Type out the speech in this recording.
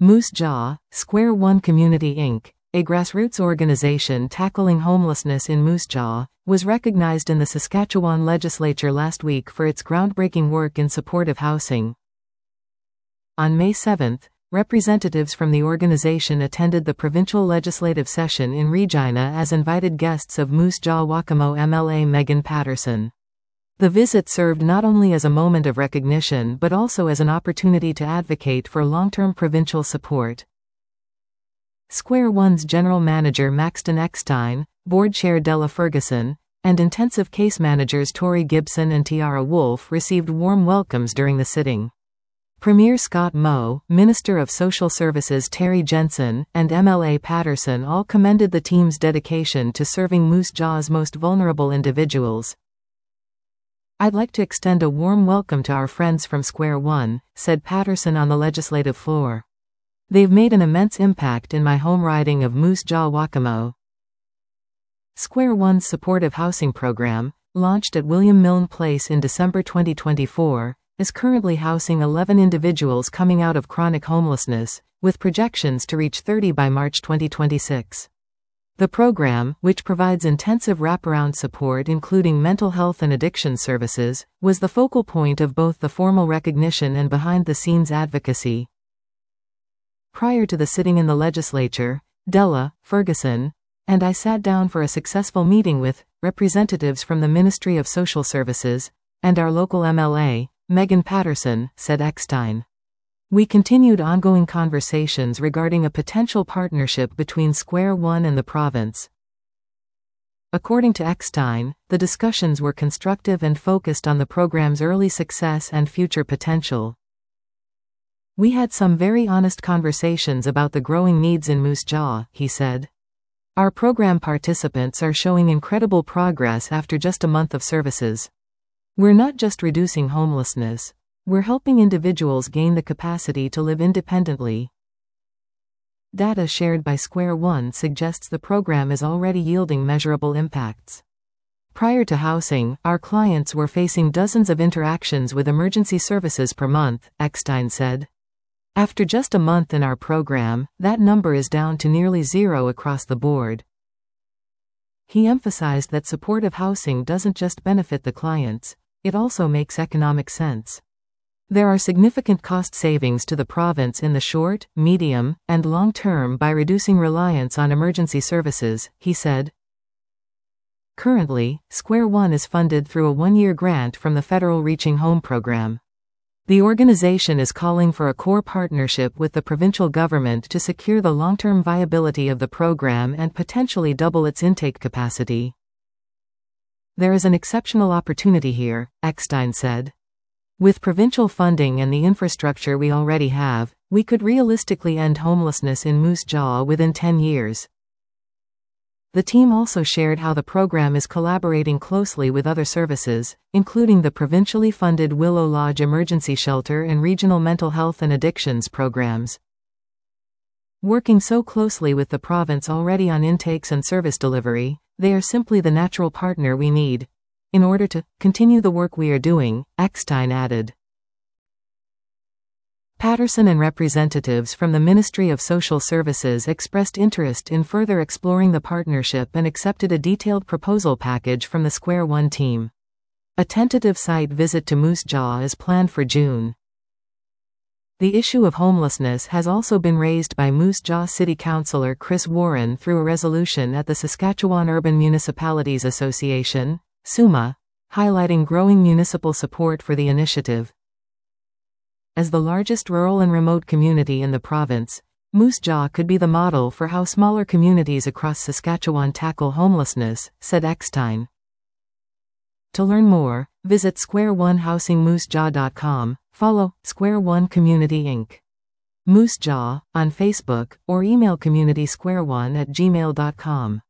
Moose Jaw, Square One Community Inc., a grassroots organization tackling homelessness in Moose Jaw, was recognized in the Saskatchewan legislature last week for its groundbreaking work in support of housing. On May 7, representatives from the organization attended the provincial legislative session in Regina as invited guests of Moose Jaw-Waccamaw MLA Megan Patterson. The visit served not only as a moment of recognition but also as an opportunity to advocate for long-term provincial support. Square One's general manager Maxton Eckstein, board chair Della Ferguson, and intensive case managers Tori Gibson and Tiara Wolf received warm welcomes during the sitting. Premier Scott Moe, Minister of Social Services Terry Jensen, and MLA Patterson all commended the team's dedication to serving Moose Jaw's most vulnerable individuals. "I'd like to extend a warm welcome to our friends from Square One," said Patterson on the legislative floor. "They've made an immense impact in my home riding of Moose Jaw-Waccamaw." Square One's supportive housing program, launched at William Milne Place in December 2024, is currently housing 11 individuals coming out of chronic homelessness, with projections to reach 30 by March 2026. The program, which provides intensive wraparound support including mental health and addiction services, was the focal point of both the formal recognition and behind-the-scenes advocacy. Prior to the sitting in the legislature, Della, Ferguson, and I sat down for a successful meeting with representatives from the Ministry of Social Services and our local MLA, Megan Patterson, said Eckstein. "We continued ongoing conversations regarding a potential partnership between Square One and the province." According to Eckstein, the discussions were constructive and focused on the program's early success and future potential. "We had some very honest conversations about the growing needs in Moose Jaw," he said. "Our program participants are showing incredible progress after just a month of services. We're not just reducing homelessness, we're helping individuals gain the capacity to live independently." Data shared by Square One suggests the program is already yielding measurable impacts. "Prior to housing, our clients were facing dozens of interactions with emergency services per month," Eckstein said. "After just a month in our program, that number is down to nearly zero across the board." He emphasized that supportive housing doesn't just benefit the clients, it also makes economic sense. "There are significant cost savings to the province in the short, medium, and long term by reducing reliance on emergency services," he said. Currently, Square One is funded through a one-year grant from the federal Reaching Home program. The organization is calling for a core partnership with the provincial government to secure the long-term viability of the program and potentially double its intake capacity. "There is an exceptional opportunity here," Eckstein said. "With provincial funding and the infrastructure we already have, we could realistically end homelessness in Moose Jaw within 10 years. The team also shared how the program is collaborating closely with other services, including the provincially funded Willow Lodge Emergency Shelter and regional mental health and addictions programs. Working so closely with the province already on intakes and service delivery, they are simply the natural partner we need in order to continue the work we are doing," Eckstein added. Patterson and representatives from the Ministry of Social Services expressed interest in further exploring the partnership and accepted a detailed proposal package from the Square One team. A tentative site visit to Moose Jaw is planned for June. The issue of homelessness has also been raised by Moose Jaw City Councillor Chris Warren through a resolution at the Saskatchewan Urban Municipalities Association, SUMA, highlighting growing municipal support for the initiative. As the largest rural and remote community in the province, Moose Jaw could be the model for how smaller communities across Saskatchewan tackle homelessness, said Eckstein. To learn more, visit squareonehousingmoosejaw.com, follow Square One Community Inc. Moose Jaw on Facebook, or email communitysquareone@gmail.com.